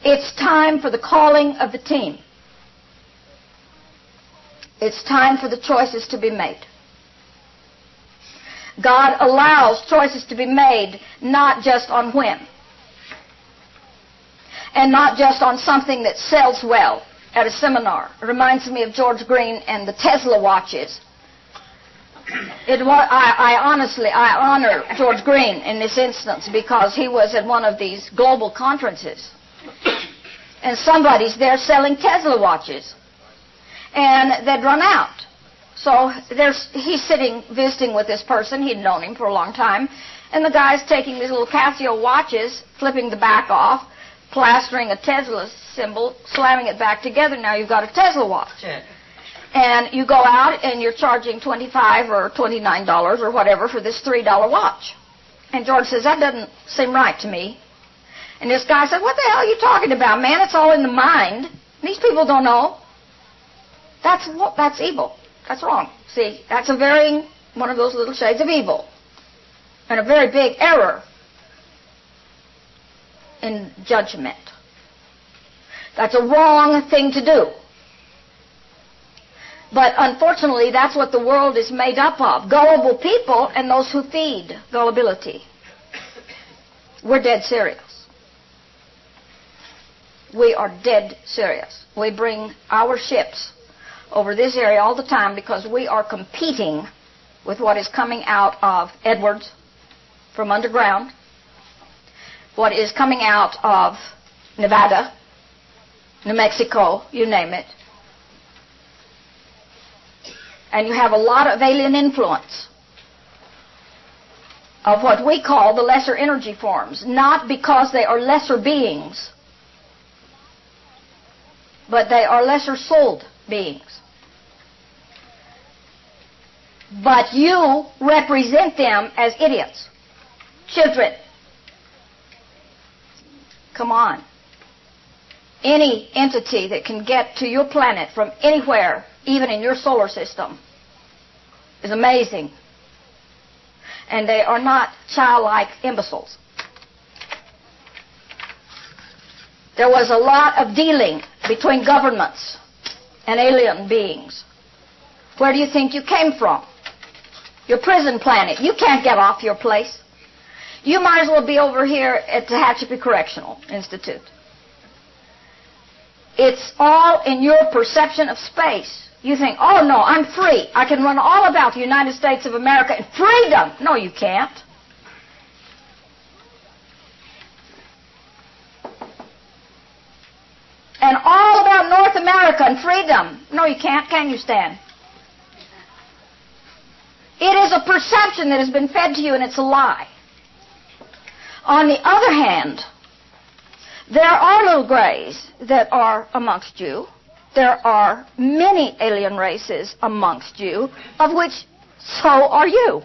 It's time for the calling of the team. It's time for the choices to be made. God allows choices to be made not just on whim, and not just on something that sells well at a seminar. It reminds me of George Green and the Tesla watches. I honor George Green in this instance because he was at one of these global conferences, and somebody's there selling Tesla watches, and they'd run out. So he's sitting visiting with this person. He'd known him for a long time, and the guy's taking these little Casio watches, flipping the back off, plastering a Tesla symbol, slamming it back together. Now you've got a Tesla watch. And you go out and you're charging $25 or $29 or whatever for this $3 watch. And George says, that doesn't seem right to me. And this guy said, what the hell are you talking about, man? It's all in the mind. These people don't know. That's evil. That's wrong. See, that's one of those little shades of evil. And a very big error in judgment. That's a wrong thing to do. But unfortunately, that's what the world is made up of. Gullible people and those who feed gullibility. We're dead serious. We are dead serious. We bring our ships over this area all the time because we are competing with what is coming out of Edwards from underground, what is coming out of Nevada, New Mexico, you name it. And you have a lot of alien influence of what we call the lesser energy forms, not because they are lesser beings, but they are lesser souled beings. But you represent them as idiots, children. Come on. Any entity that can get to your planet from anywhere, even in your solar system, is amazing. And they are not childlike imbeciles. There was a lot of dealing between governments and alien beings. Where do you think you came from? Your prison planet. You can't get off your place. You might as well be over here at the Tehachapi Correctional Institute. It's all in your perception of space. You think, oh no, I'm free. I can run all about the United States of America in freedom. No, you can't. And all about North America and freedom. No, you can't. Can you, Stan? It is a perception that has been fed to you, and it's a lie. On the other hand, there are little grays that are amongst you. There are many alien races amongst you, of which so are you.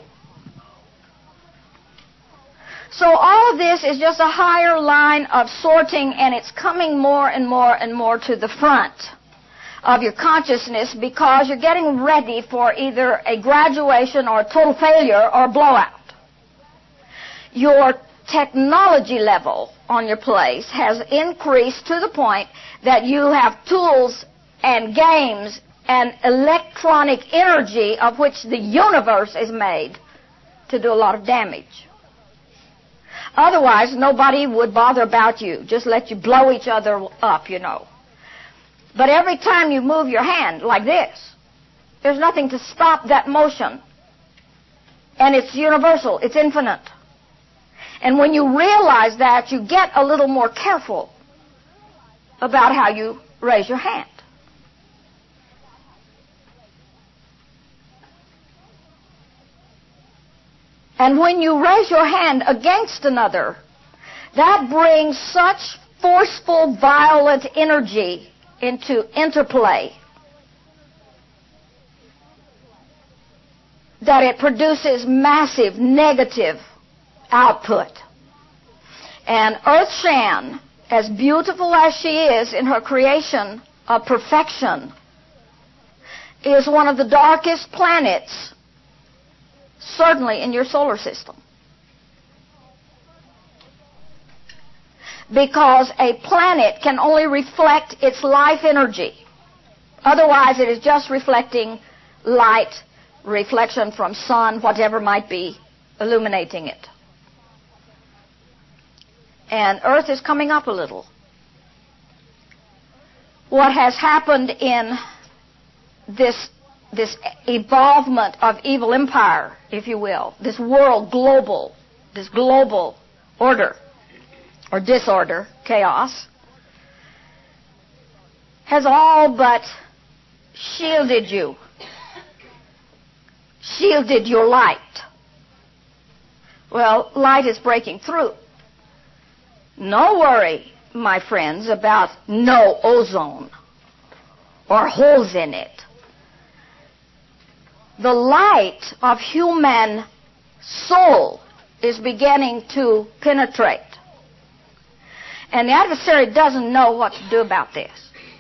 So all of this is just a higher line of sorting, and it's coming more and more and more to the front of your consciousness because you're getting ready for either a graduation or a total failure or a blowout. Your technology level on your place has increased to the point that you have tools and games and electronic energy of which the universe is made to do a lot of damage. Otherwise, nobody would bother about you. Just let you blow each other up, you know. But every time you move your hand like this, there's nothing to stop that motion. And it's universal. It's infinite. And when you realize that, you get a little more careful about how you raise your hand. And when you raise your hand against another, that brings such forceful, violent energy into interplay that it produces massive negative output. And Earth Shan, as beautiful as she is in her creation of perfection, is one of the darkest planets, certainly in your solar system. because a planet can only reflect its life energy. Otherwise, it is just reflecting light, reflection from sun, whatever might be, illuminating it. And Earth is coming up a little. What has happened in this evolvement of evil empire, if you will, this global order or disorder, chaos, has all but shielded you, shielded your light. Well, light is breaking through. No worry, my friends, about no ozone or holes in it. The light of human soul is beginning to penetrate. And the adversary doesn't know what to do about this.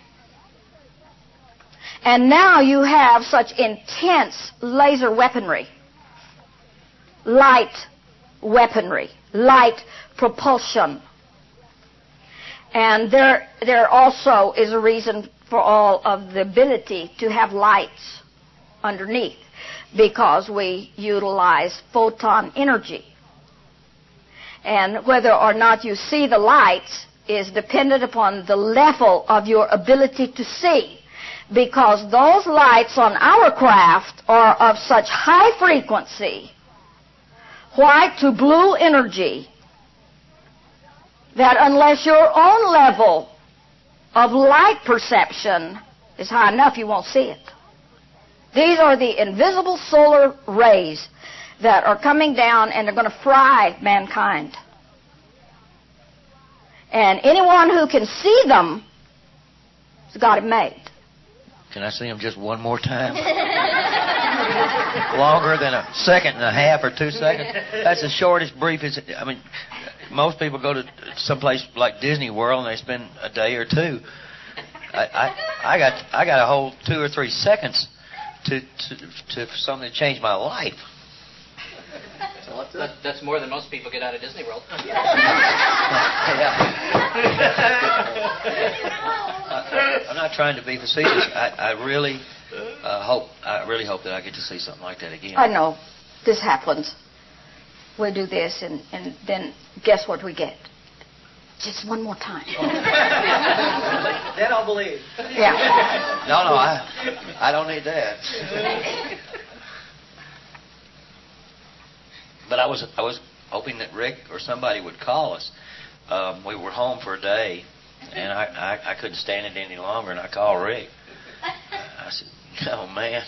And now you have such intense laser weaponry, light weaponry, light propulsion. And there also is a reason for all of the ability to have lights underneath, because we utilize photon energy. And whether or not you see the lights is dependent upon the level of your ability to see, because those lights on our craft are of such high frequency, white to blue energy, that unless your own level of light perception is high enough, you won't see it. These are the invisible solar rays that are coming down, and they're going to fry mankind. And anyone who can see them has got it made. Can I see them just one more time? Longer than a second and a half or 2 seconds? That's the shortest, briefest. I mean, most people go to someplace like Disney World and they spend a day or two. I got a whole 2 or 3 seconds to something that changed my life. So that's more than most people get out of Disney World. I'm not trying to be facetious. I really hope that I get to see something like that again. I know. This happens. We do this, and then guess what we get? Just one more time. Then I'll believe. Yeah. No, I don't need that. But I was hoping that Rick or somebody would call us. We were home for a day, and I couldn't stand it any longer, and I called Rick. I said, "Oh man."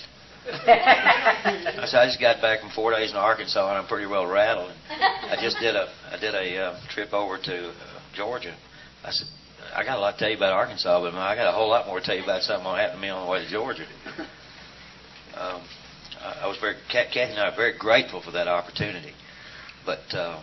I said, "I just got back from 4 days in Arkansas, and I'm pretty well rattled. I just did a trip over to Georgia." I said, "I got a lot to tell you about Arkansas, but I got a whole lot more to tell you about something that happened to me on the way to Georgia." Kathy and I are very grateful for that opportunity, but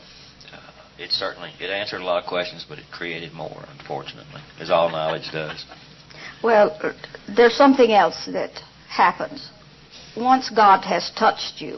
it answered a lot of questions, but it created more, unfortunately, as all knowledge does. Well, there's something else that happens. Once God has touched you,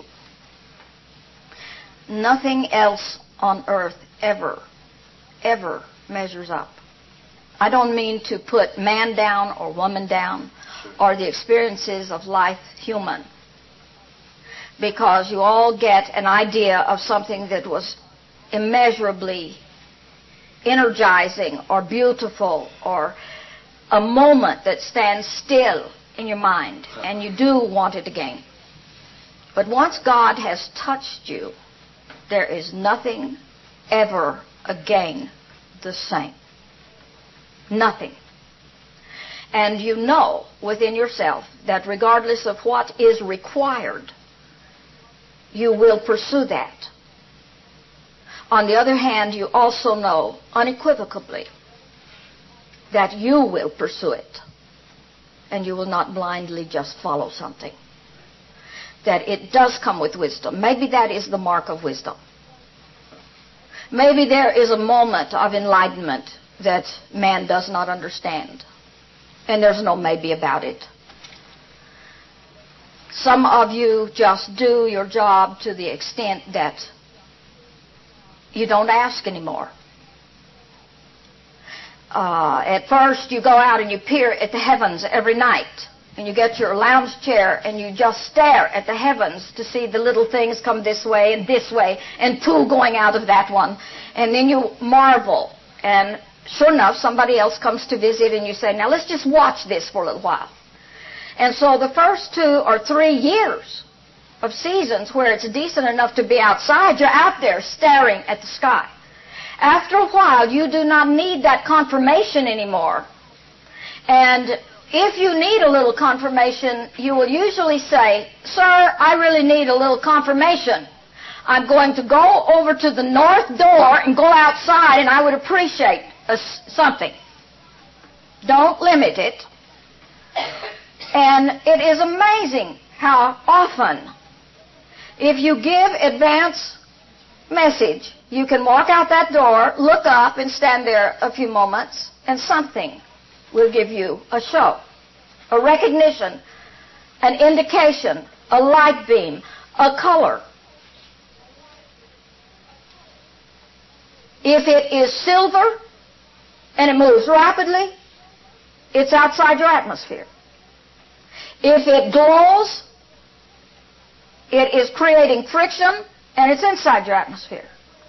nothing else on earth ever measures up. I don't mean to put man down or woman down or the experiences of life human, because you all get an idea of something that was immeasurably energizing or beautiful, or a moment that stands still in your mind, and you do want it again. But once God has touched you, there is nothing ever again the same. Nothing. And you know within yourself that regardless of what is required, you will pursue that. On the other hand, you also know unequivocally that you will pursue it, and you will not blindly just follow something. That it does come with wisdom. Maybe that is the mark of wisdom. Maybe there is a moment of enlightenment that man does not understand, and there's no maybe about it. Some of you just do your job to the extent that you don't ask anymore. At first, you go out and you peer at the heavens every night. And you get your lounge chair and you just stare at the heavens to see the little things come this way, and poo going out of that one. And then you marvel. And sure enough, somebody else comes to visit and you say, now let's just watch this for a little while. And so the first 2 or 3 years of seasons where it's decent enough to be outside, you're out there staring at the sky. After a while, you do not need that confirmation anymore. And if you need a little confirmation, you will usually say, sir, I really need a little confirmation. I'm going to go over to the north door and go outside, and I would appreciate something. Don't limit it. And it is amazing how often, if you give advance message, you can walk out that door, look up, and stand there a few moments, and something will give you a show, a recognition, an indication, a light beam, a color. If it is silver and it moves rapidly, it's outside your atmosphere. If it glows, it is creating friction and it's inside your atmosphere.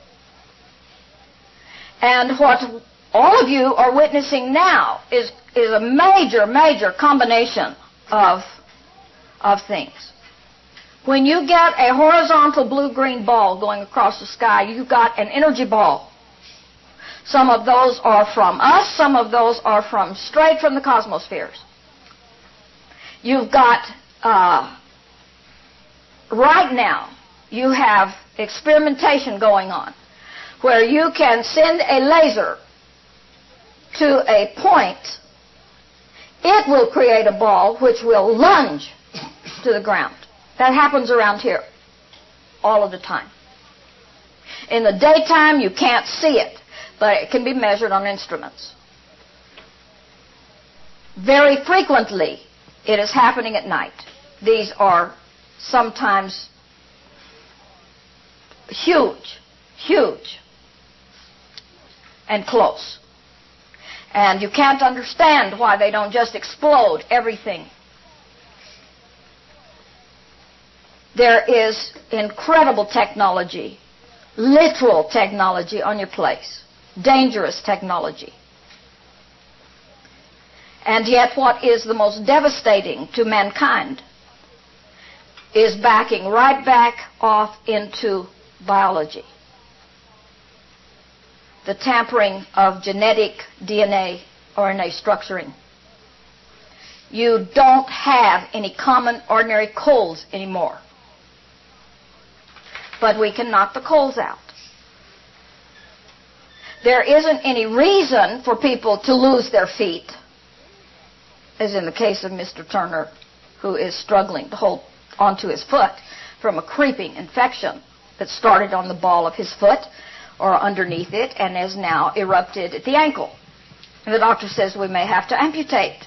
And what all of you are witnessing now is a major, major combination of things. When you get a horizontal blue-green ball going across the sky, you've got an energy ball. Some of those are from us, some of those are straight from the cosmospheres. You've got, right now, you have experimentation going on where you can send a laser to a point. It will create a ball which will lunge to the ground. That happens around here all of the time. In the daytime, you can't see it, but it can be measured on instruments. Very frequently, it is happening at night. These are sometimes huge, huge, and close. And you can't understand why they don't just explode everything. There is incredible technology, literal technology on your place, dangerous technology. And yet what is the most devastating to mankind is backing right back off into biology. The tampering of genetic DNA, RNA structuring. You don't have any common, ordinary colds anymore. But we can knock the colds out. There isn't any reason for people to lose their feet, as in the case of Mr. Turner, who is struggling to hold onto his foot from a creeping infection that started on the ball of his foot or underneath it and has now erupted at the ankle. And the doctor says we may have to amputate.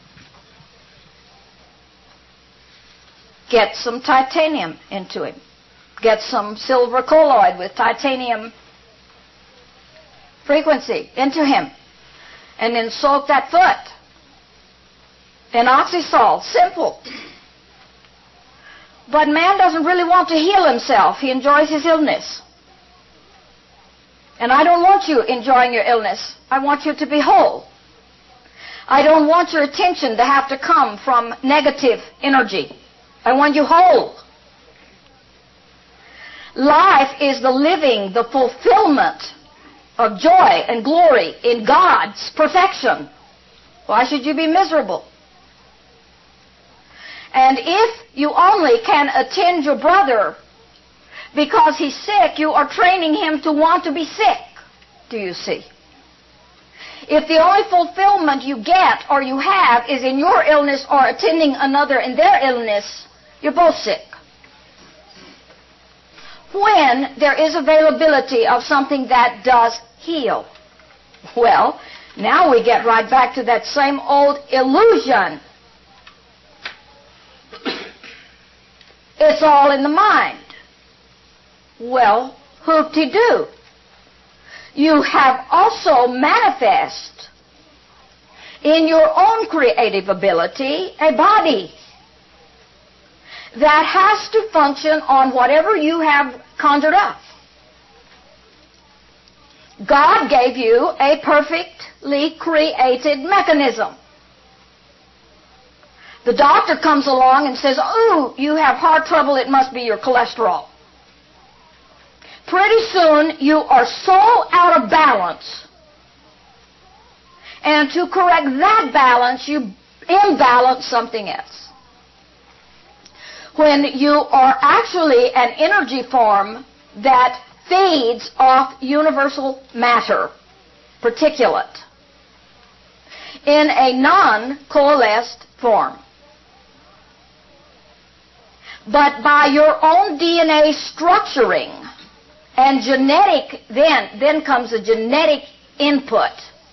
Get some titanium into him. Get some silver colloid with titanium frequency into him. And then soak that foot in oxysol. Simple. But man doesn't really want to heal himself. He enjoys his illness. And I don't want you enjoying your illness. I want you to be whole. I don't want your attention to have to come from negative energy. I want you whole. Life is the living, the fulfillment of joy and glory in God's perfection. Why should you be miserable? And if you only can attend your brother because he's sick, you are training him to want to be sick. Do you see? If the only fulfillment you get or you have is in your illness or attending another in their illness, you're both sick. When there is availability of something that does heal, well, now we get right back to that same old illusion. It's all in the mind. Well, hoop-de-doo. You have also manifest in your own creative ability a body that has to function on whatever you have conjured up. God gave you a perfectly created mechanism. The doctor comes along and says, "Oh, you have heart trouble, it must be your cholesterol." Pretty soon you are so out of balance. And to correct that balance, you imbalance something else. When you are actually an energy form that feeds off universal matter, particulate, in a non-coalesced form. But by your own DNA structuring and genetic, then comes a genetic input.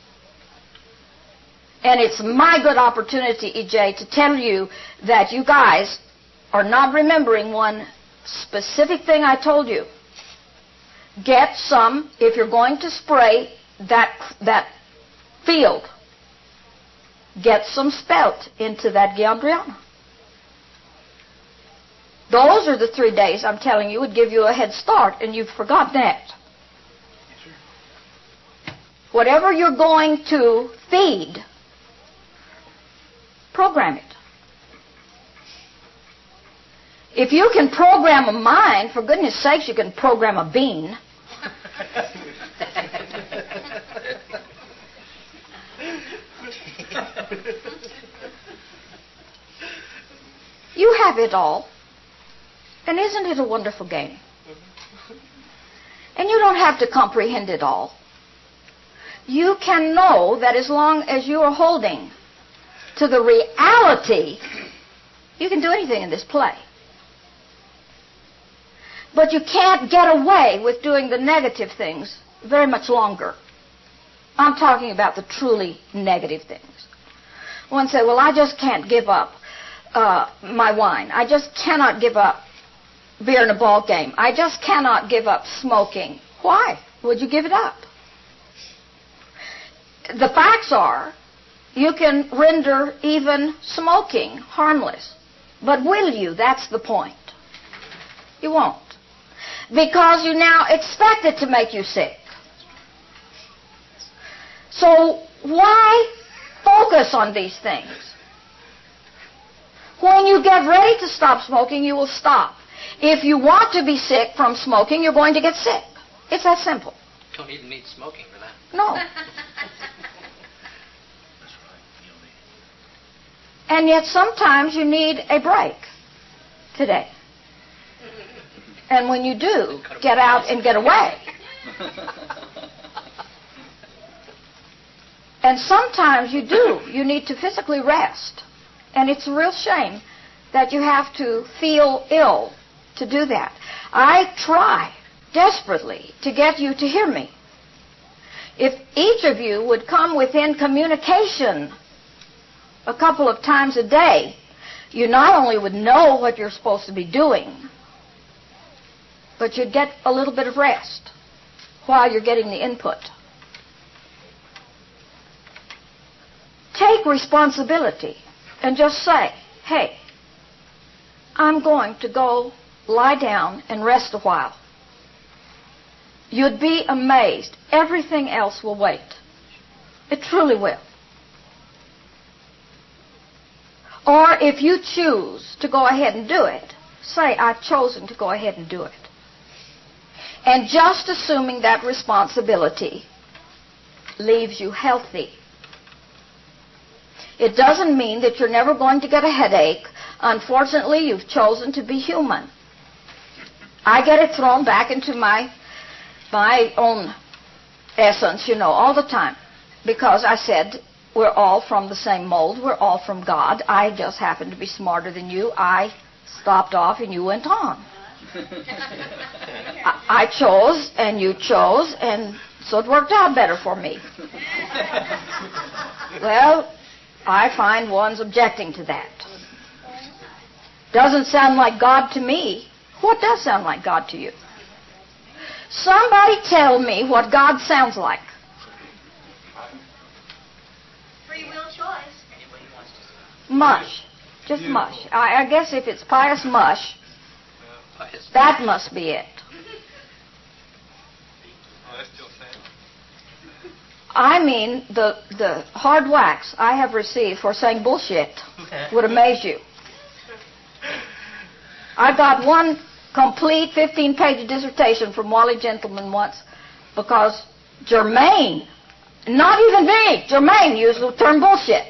And it's my good opportunity, EJ, to tell you that you guys are not remembering one specific thing I told you. Get some, if you're going to spray that field, get some spelt into that Ghiandriana. Those are the 3 days I'm telling you would give you a head start, and you've forgotten that. Whatever you're going to feed, program it. If you can program a mind, for goodness sakes, you can program a bean. You have it all. And isn't it a wonderful game? And you don't have to comprehend it all. You can know that as long as you are holding to the reality, you can do anything in this play. But you can't get away with doing the negative things very much longer. I'm talking about the truly negative things. One said, "Well, I just can't give up my wine. I just cannot give up beer in a ball game. I just cannot give up smoking." Why would you give it up? The facts are, you can render even smoking harmless. But will you? That's the point. You won't. Because you now expect it to make you sick. So why focus on these things? When you get ready to stop smoking, you will stop. If you want to be sick from smoking, you're going to get sick. It's that simple. Don't even need smoking for that. No. And yet sometimes you need a break today. And when you do, get out and get away. And sometimes you do. You need to physically rest. And it's a real shame that you have to feel ill to do that. I try desperately to get you to hear me. If each of you would come within communication a couple of times a day, you not only would know what you're supposed to be doing, but you'd get a little bit of rest while you're getting the input. Take responsibility and just say, "Hey, I'm going to go lie down and rest a while." You'd be amazed. Everything else will wait. It truly will. Or if you choose to go ahead and do it, say, "I've chosen to go ahead and do it." And just assuming that responsibility leaves you healthy. It doesn't mean that you're never going to get a headache. Unfortunately, you've chosen to be human. I get it thrown back into my own essence, all the time. Because I said, we're all from the same mold. We're all from God. I just happen to be smarter than you. I stopped off and you went on. I chose and you chose, and so it worked out better for me. Well, I find one's objecting to that. Doesn't sound like God to me. What does sound like God to you? Somebody tell me what God sounds like. Free will choice. Anybody wants to. Mush. Just mush. I guess if it's pious mush, Pious. that must be it. Oh, that's still sad. I mean, the hard wax I have received for saying bullshit would amaze you. I got one complete 15-page dissertation from Wally Gentleman once because Germaine, not even me, Germaine used the term bullshit.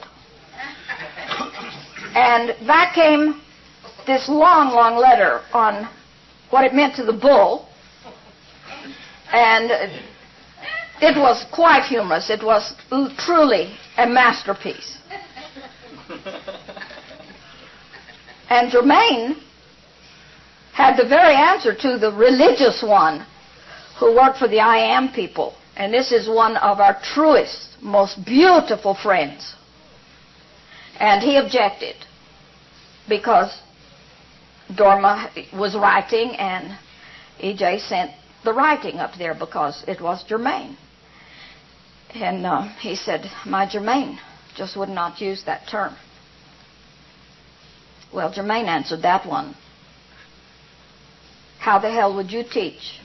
And back came this long, long letter on what it meant to the bull. And it was quite humorous. It was truly a masterpiece. And Germaine had the very answer to the religious one who worked for the I Am people. And this is one of our truest, most beautiful friends. And he objected because Dorma was writing and E.J. sent the writing up there because it was Germaine. And he said, my Germaine just would not use that term. Well, Germaine answered that one. How the hell would you teach?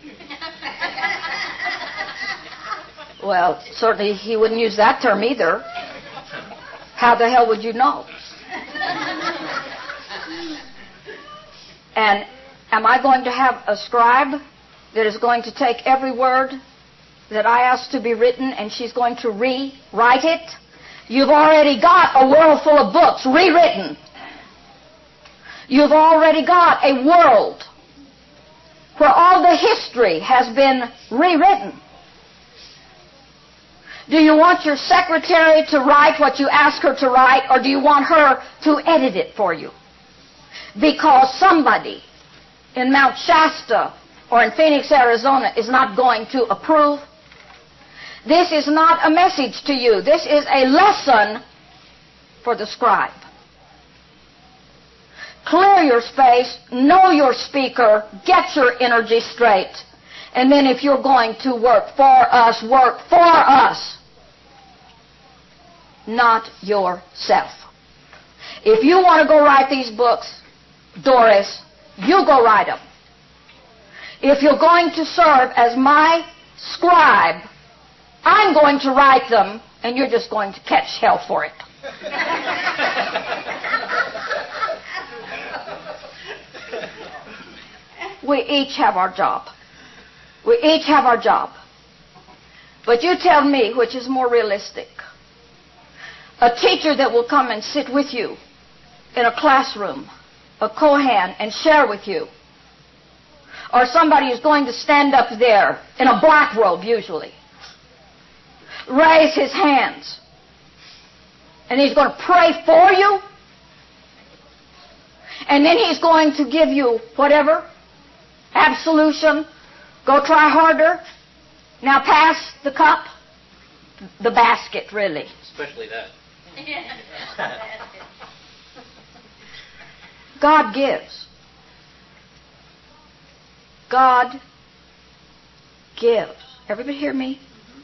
Well, certainly he wouldn't use that term either. How the hell would you know? And am I going to have a scribe that is going to take every word that I ask to be written and she's going to rewrite it? You've already got a world full of books rewritten. You've already got a world where all the history has been rewritten. Do you want your secretary to write what you ask her to write, or do you want her to edit it for you? Because somebody in Mount Shasta or in Phoenix, Arizona is not going to approve. This is not a message to you. This is a lesson for the scribe. Clear your space, know your speaker, get your energy straight, and then if you're going to work for us, work for us, not yourself. If you want to go write these books, Doris, you go write them. If you're going to serve as my scribe, I'm going to write them, and you're just going to catch hell for it. We each have our job. We each have our job. But you tell me which is more realistic. A teacher that will come and sit with you in a classroom, a Kohan, and share with you. Or somebody who's going to stand up there in a black robe usually, raise his hands, and he's going to pray for you, and then he's going to give you whatever, absolution, go try harder, now pass the cup, the basket really. Especially that. God gives. God gives. Everybody hear me?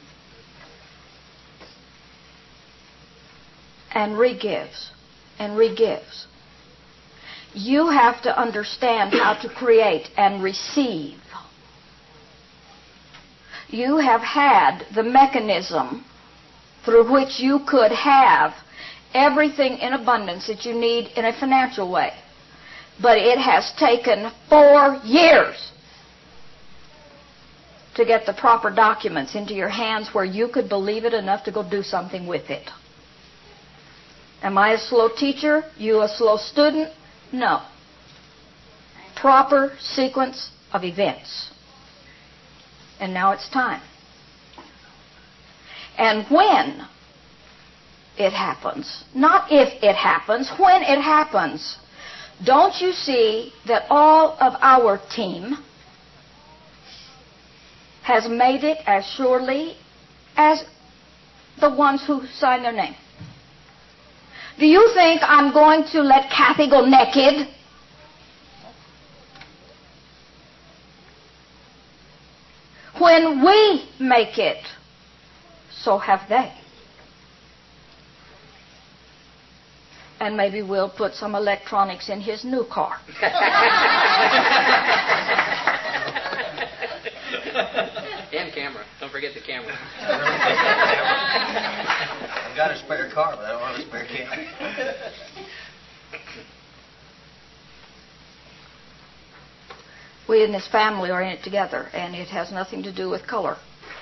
And re-gives. And re-gives. You have to understand how to create and receive. You have had the mechanism through which you could have everything in abundance that you need in a financial way. But it has taken 4 years to get the proper documents into your hands where you could believe it enough to go do something with it. Am I a slow teacher? You a slow student? No. Proper sequence of events. And now it's time. And when it happens, not if it happens, when it happens, don't you see that all of our team has made it as surely as the ones who signed their name? Do you think I'm going to let Kathy go naked? When we make it, so have they. And maybe we'll put some electronics in his new car. And camera. Don't forget the camera. I've got a spare car, but I don't have a spare camera. We in this family are in it together, and it has nothing to do with color.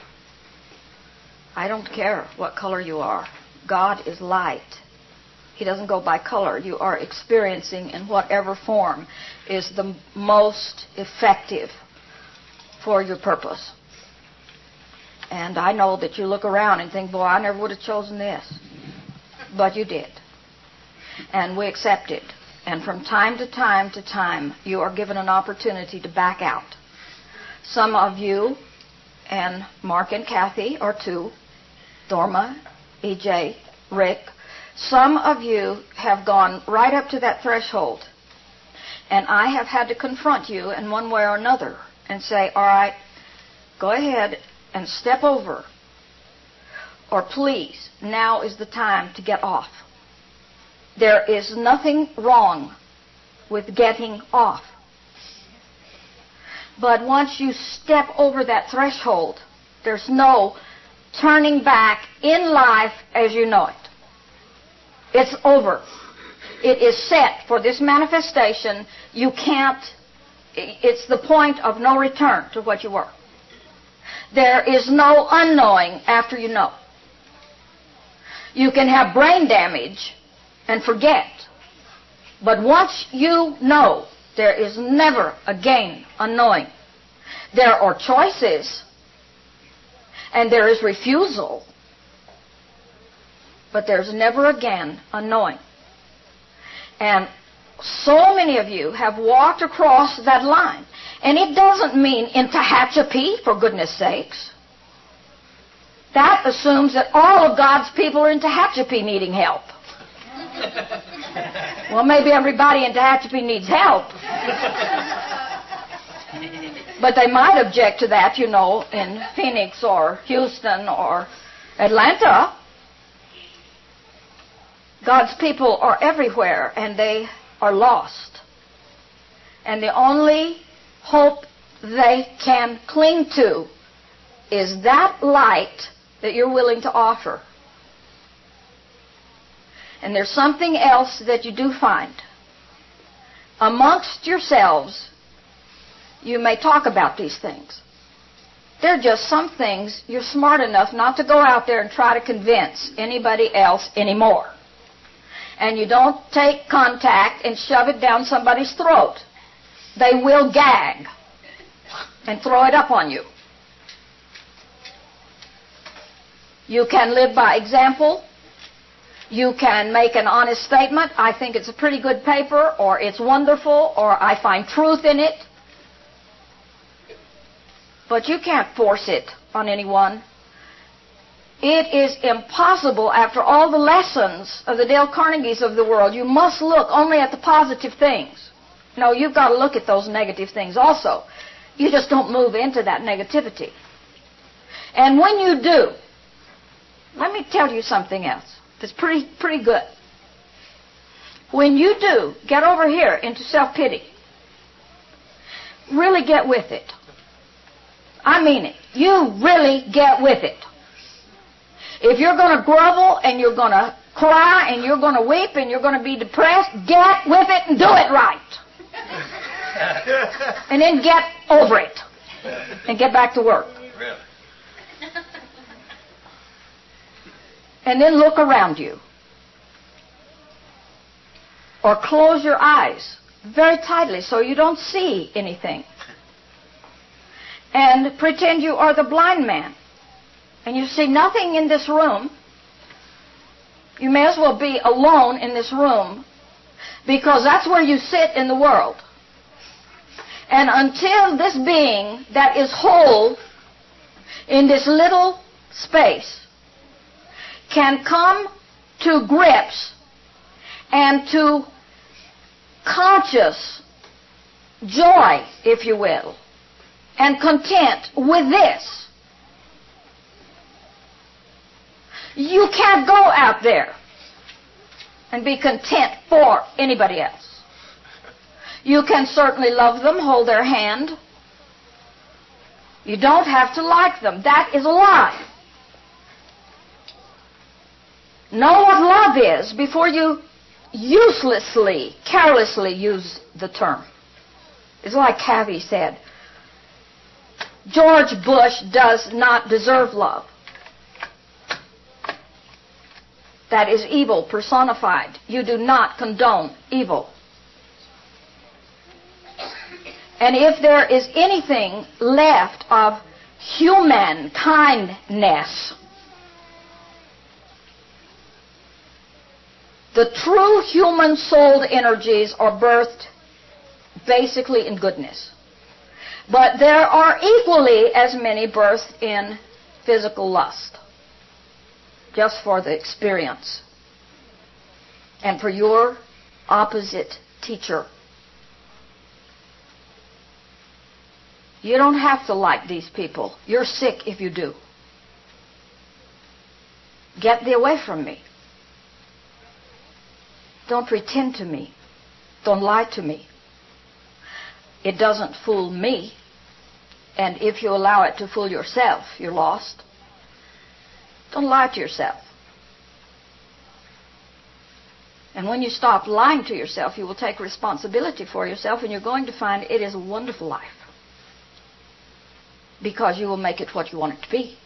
I don't care what color you are. God is light. He doesn't go by color. You are experiencing in whatever form is the most effective for your purpose. And I know that you look around and think, boy, I never would have chosen this. But you did. And we accept it. And from time to time, you are given an opportunity to back out. Some of you, and Mark and Kathy are two, Dorma, EJ, Rick, some of you have gone right up to that threshold. And I have had to confront you in one way or another and say, all right, go ahead and step over. Or please, now is the time to get off. There is nothing wrong with getting off. But once you step over that threshold, there's no turning back in life as you know it. It's over. It is set for this manifestation. You can't, it's the point of no return to what you were. There is no unknowing after you know. You can have brain damage and forget. But once you know, there is never again unknowing. There are choices, and there is refusal, but there's never again unknowing. And so many of you have walked across that line. And it doesn't mean in Tehachapi, for goodness sakes. That assumes that all of God's people are in Tehachapi needing help. Well, maybe everybody in Tehachapi needs help. But they might object to that, you know, in Phoenix or Houston or Atlanta. God's people are everywhere, and they are lost. And the only hope they can cling to is that light that you're willing to offer. And there's something else that you do find. Amongst yourselves, you may talk about these things. There are just some things you're smart enough not to go out there and try to convince anybody else anymore. And you don't take contact and shove it down somebody's throat. They will gag and throw it up on you. You can live by example. You can make an honest statement. I think it's a pretty good paper, or it's wonderful, or I find truth in it. But you can't force it on anyone. It is impossible after all the lessons of the Dale Carnegies of the world. You must look only at the positive things. No, you've got to look at those negative things also. You just don't move into that negativity. And when you do, let me tell you something else that's pretty good. When you do get over here into self-pity, really get with it. I mean it. You really get with it. If you're going to grovel and you're going to cry and you're going to weep and you're going to be depressed, get with it and do it right. And then get over it and get back to work. Really? And then look around you. Or close your eyes very tightly so you don't see anything. And pretend you are the blind man. And you see nothing in this room. You may as well be alone in this room, because that's where you sit in the world. And until this being that is whole in this little space can come to grips and to conscious joy, if you will, and content with this, you can't go out there and be content for anybody else. You can certainly love them, hold their hand. You don't have to like them. That is a lie. Know what love is before you uselessly, carelessly use the term. It's like Kathy said, George Bush does not deserve love. That is evil personified. You do not condone evil. And if there is anything left of human kindness, the true human-souled energies are birthed basically in goodness. But there are equally as many birthed in physical lust, just for the experience. And for your opposite teacher. You don't have to like these people. You're sick if you do. Get thee away from me. Don't pretend to me. Don't lie to me. It doesn't fool me. And if you allow it to fool yourself, you're lost. Don't lie to yourself. And when you stop lying to yourself, you will take responsibility for yourself, and you're going to find it is a wonderful life. Because you will make it what you want it to be.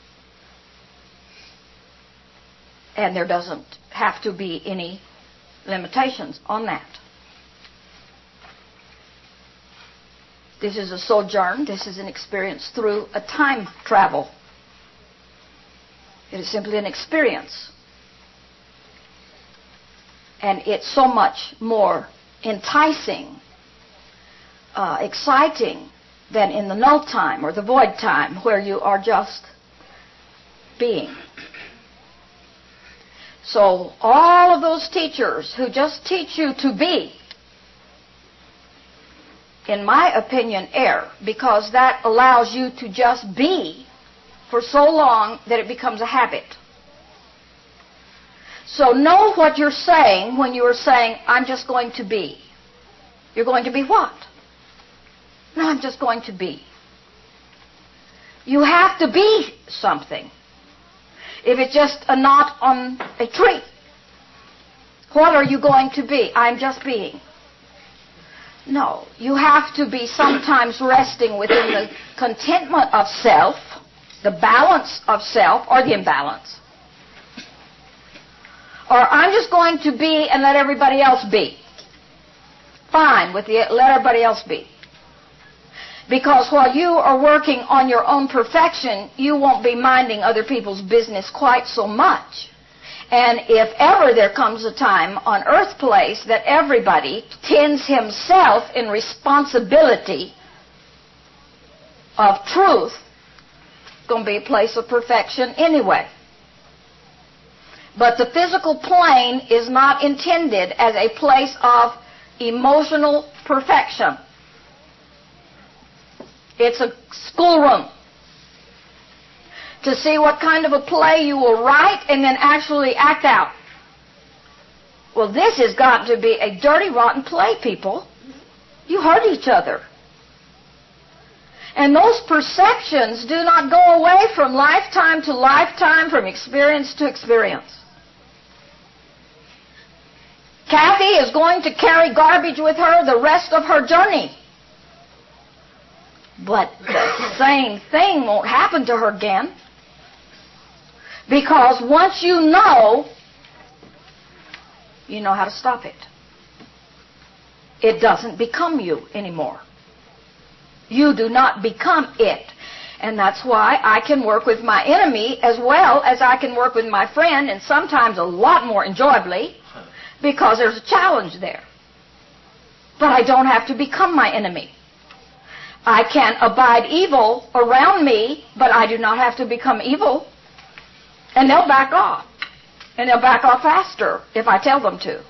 And there doesn't have to be any limitations on that. This is a sojourn. This is an experience through a time travel. It is simply an experience. And it's so much more enticing, exciting than in the null time or the void time where you are just being. So all of those teachers who just teach you to be, in my opinion, err, because that allows you to just be for so long that it becomes a habit. So know what you're saying when you are saying, I'm just going to be. You're going to be what? No, I'm just going to be. You have to be something. If it's just a knot on a tree, what are you going to be? I'm just being. No, you have to be sometimes resting within the contentment of self, the balance of self, or the imbalance. Or I'm just going to be and let everybody else be. Fine, let everybody else be. Because while you are working on your own perfection, you won't be minding other people's business quite so much. And if ever there comes a time on earth place that everybody tends himself in responsibility of truth, it's going to be a place of perfection anyway. But the physical plane is not intended as a place of emotional perfection. It's a schoolroom to see what kind of a play you will write and then actually act out. Well, this has got to be a dirty, rotten play, people. You hurt each other. And those perceptions do not go away from lifetime to lifetime, from experience to experience. Kathy is going to carry garbage with her the rest of her journey. But the same thing won't happen to her again. Because once you know how to stop it. It doesn't become you anymore. You do not become it. And that's why I can work with my enemy as well as I can work with my friend, and sometimes a lot more enjoyably, because there's a challenge there. But I don't have to become my enemy. I can abide evil around me, but I do not have to become evil. And they'll back off. And they'll back off faster if I tell them to.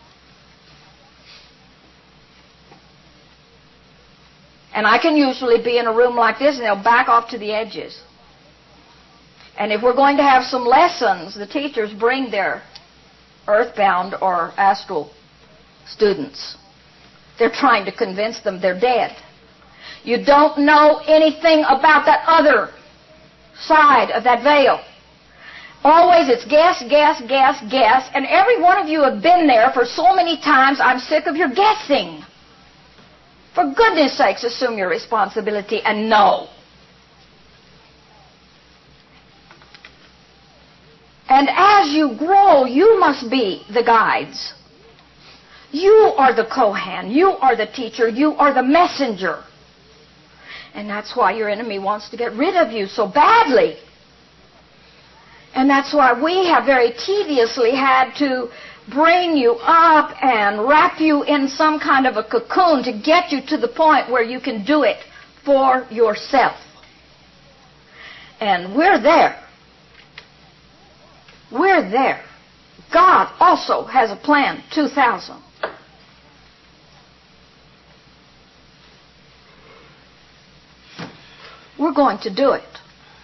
And I can usually be in a room like this and they'll back off to the edges. And if we're going to have some lessons, the teachers bring their earthbound or astral students. They're trying to convince them they're dead. You don't know anything about that other side of that veil. Always it's guess, guess, guess, guess, and every one of you have been there for so many times, I'm sick of your guessing. For goodness sakes, assume your responsibility and know. And as you grow, you must be the guides. You are the Kohen. You are the teacher. You are the messenger. And that's why your enemy wants to get rid of you so badly. And that's why we have very tediously had to bring you up and wrap you in some kind of a cocoon to get you to the point where you can do it for yourself. And we're there. We're there. God also has a plan 2000. We're going to do it.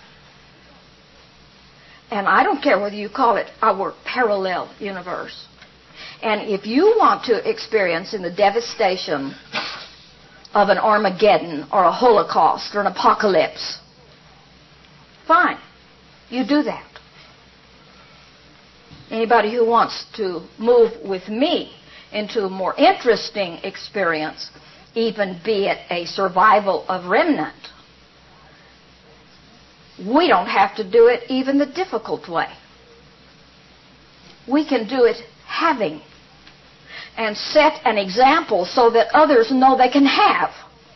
And I don't care whether you call it our parallel universe. And if you want to experience in the devastation of an Armageddon or a Holocaust or an apocalypse, fine, you do that. Anybody who wants to move with me into a more interesting experience, even be it a survival of remnant, we don't have to do it even the difficult way. We can do it having and set an example so that others know they can have.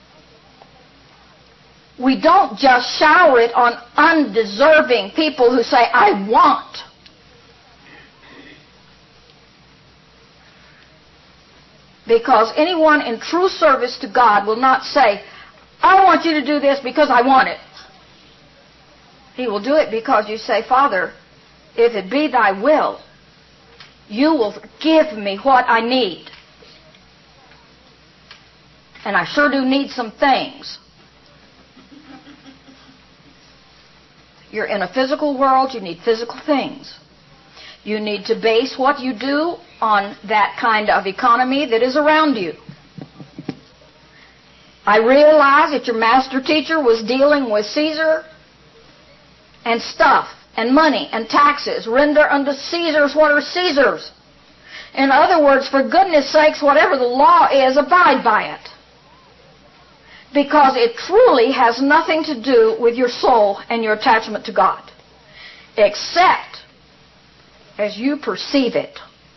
We don't just shower it on undeserving people who say, I want. Because anyone in true service to God will not say, I want you to do this because I want it. He will do it because you say, Father, if it be thy will, you will give me what I need. And I sure do need some things. You're in a physical world, you need physical things. You need to base what you do on that kind of economy that is around you. I realize that your master teacher was dealing with Caesar and stuff and money and taxes. Render unto Caesar's what are Caesar's. In other words, for goodness sakes, whatever the law is, abide by it. Because it truly has nothing to do with your soul and your attachment to God, except as you perceive it.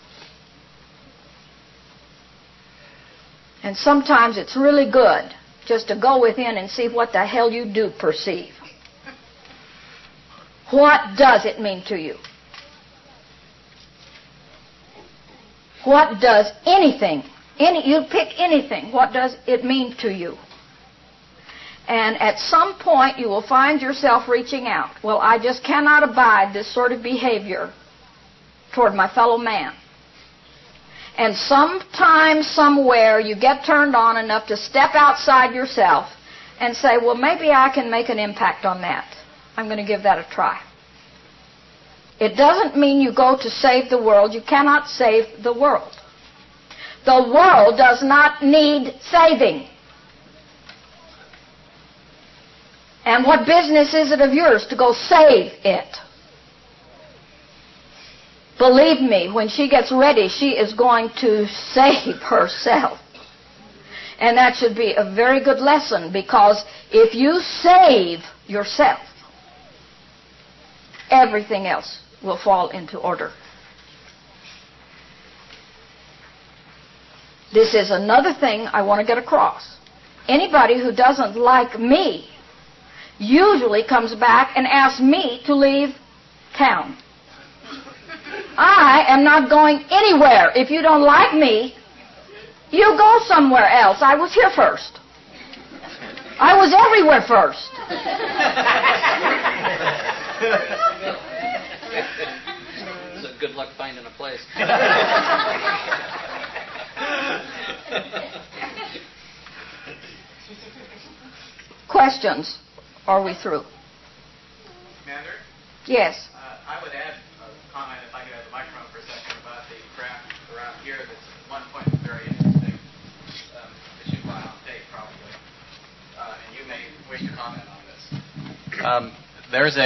And sometimes it's really good just to go within and see what the hell you do perceive. What does it mean to you? What does anything, you pick anything, what does it mean to you? And at some point you will find yourself reaching out. Well, I just cannot abide this sort of behavior toward my fellow man. And sometime, somewhere, you get turned on enough to step outside yourself and say, well, maybe I can make an impact on that. I'm going to give that a try. It doesn't mean you go to save the world. You cannot save the world. The world does not need saving. And what business is it of yours to go save it? Believe me, when she gets ready, she is going to save herself. And that should be a very good lesson, because if you save yourself, everything else will fall into order. This is another thing I want to get across. Anybody who doesn't like me usually comes back and asks me to leave town. I am not going anywhere. If you don't like me, you go somewhere else. I was here first. I was everywhere first. So good luck finding a place. Questions? Are we through? Commander? Yes. I would add a comment, if I could have the microphone for a second, about the here that's at one point very interesting that you find on tape probably, and you may wish to comment on this. There's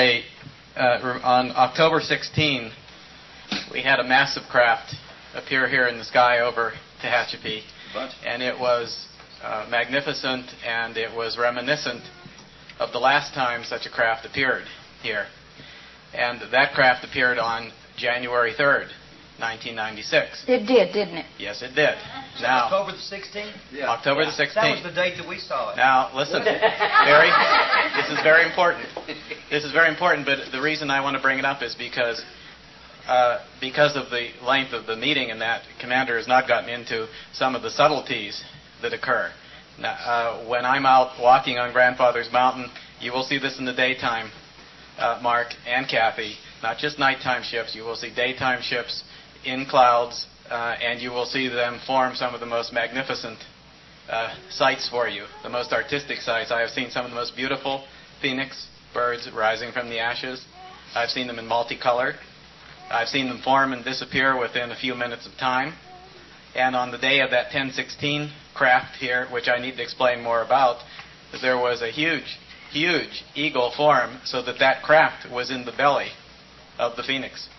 on October 16, we had a massive craft appear here in the sky over Tehachapi, and it was magnificent, and it was reminiscent of the last time such a craft appeared here. And that craft appeared on January 3rd, 1996. It did, didn't it? Yes, it did. Now, October the 16th? Yeah. October the 16th. That was the date that we saw it. Now, listen, Barry, this is very important. This is very important, but the reason I want to bring it up is because of the length of the meeting, and that Commander has not gotten into some of the subtleties that occur. Now, when I'm out walking on Grandfather's Mountain, you will see this in the daytime, Mark and Kathy, not just nighttime ships. You will see daytime ships in clouds, and you will see them form some of the most magnificent sights for you, the most artistic sights. I have seen some of the most beautiful phoenix birds rising from the ashes. I've seen them in multicolor. I've seen them form and disappear within a few minutes of time. And on the day of that 1016 craft here, which I need to explain more about, there was a huge, huge eagle form so that craft was in the belly of the Phoenix.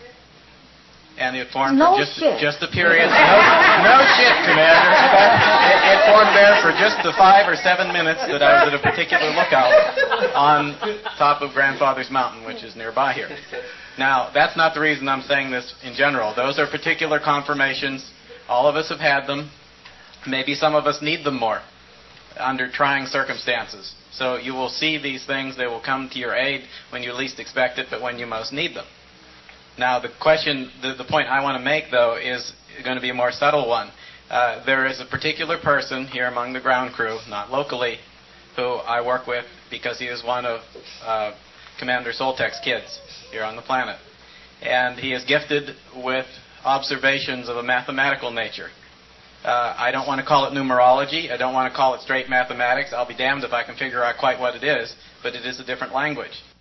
And it formed for just a period. No shit, Commander. It formed there for just the 5 or 7 minutes that I was at a particular lookout on top of Grandfather's Mountain, which is nearby here. Now, that's not the reason I'm saying this in general. Those are particular confirmations. All of us have had them. Maybe some of us need them more under trying circumstances. So you will see these things. They will come to your aid when you least expect it, but when you most need them. Now, the point I want to make, though, is going to be a more subtle one. There is a particular person here among the ground crew, not locally, who I work with because he is one of Commander Soltek's kids here on the planet. And he is gifted with observations of a mathematical nature. I don't want to call it numerology. I don't want to call it straight mathematics. I'll be damned if I can figure out quite what it is, but it is a different language.